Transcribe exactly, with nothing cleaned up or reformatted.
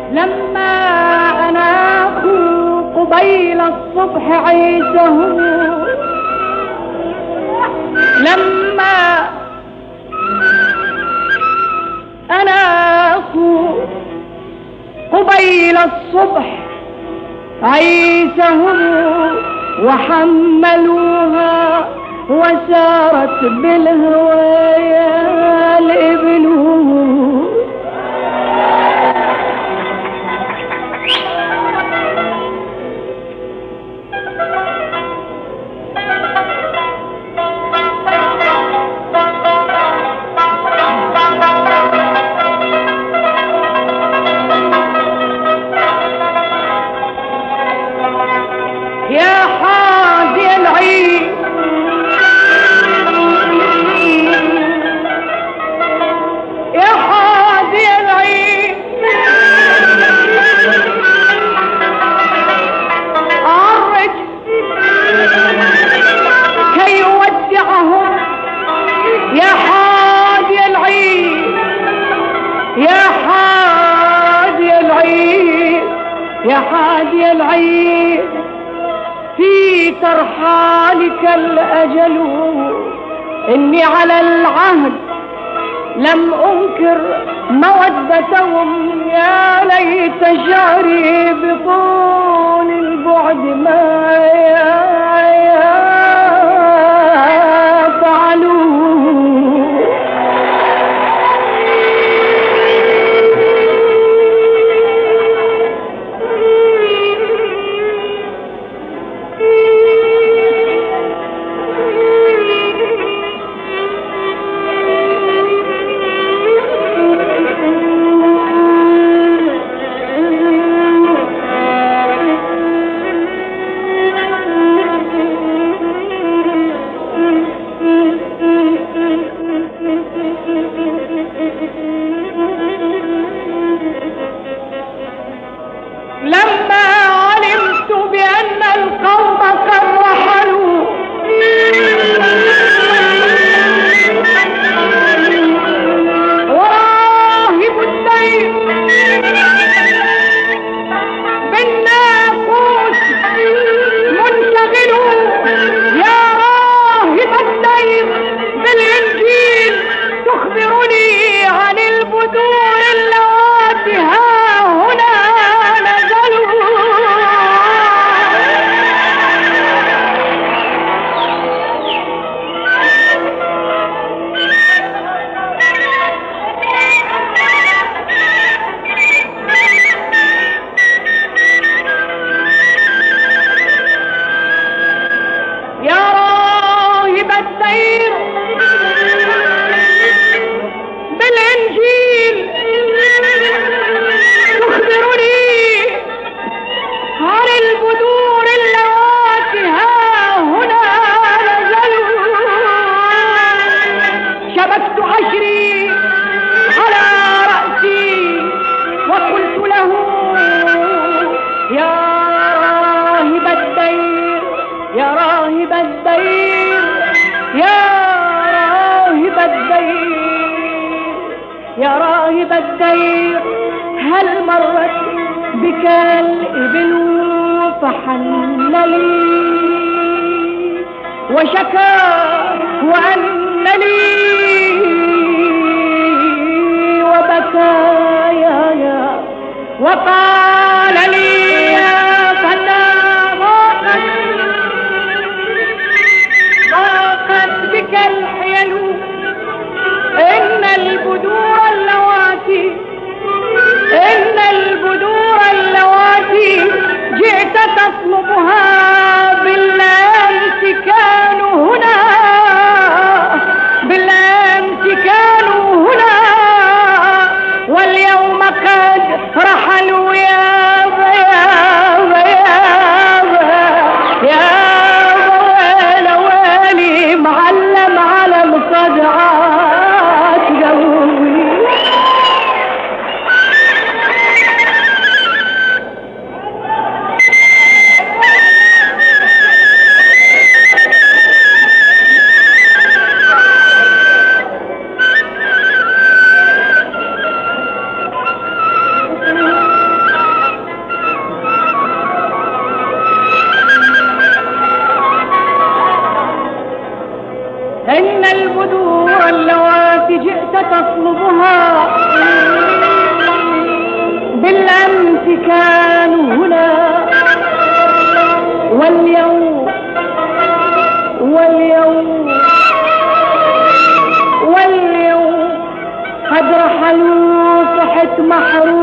لما أناخوا قبيل الصبح عيسه، لما أناخوا قبيل الصبح عيسهم وحملوها وسارت بالهوايا لابنه. يا حاجي العيد يا حاجي العيد عرج كي يودعهم. يا حاجي العيد يا حاجي العيد يا حاجي العيد في ترحالك الأجل. إني على العهد لم أنكر مودتهم، يا ليت شعري بطول البعد ما يفعلون. لما علمت بأن القوم قد رحلوا وراهب الدين بالناقوس منشغل، يا راهب الدين بالإنجيل تخبرني عن البذور اللواتي ها هنا بالإنجيل تخبرني عن البذور اللواتي ها هنا نزلوا. شبكت عشري على رأسي وقلت له يا راهب الدير يا راهب الدير يا راهب الدير يا راهب الدير، هل مرت بك الإبل فحن لي وشكى وأن لي وبكى يا يا وقال لي يا فتى ضاقت ضاقت بك الحيل، إن البذور اللواتي إن البذور اللواتي جئت تطلبها بالأمس كانوا هنا بالأمس كانوا هنا واليوم قد رحلوا يا واليوم واليوم واليوم قد رحلوا صحت محروم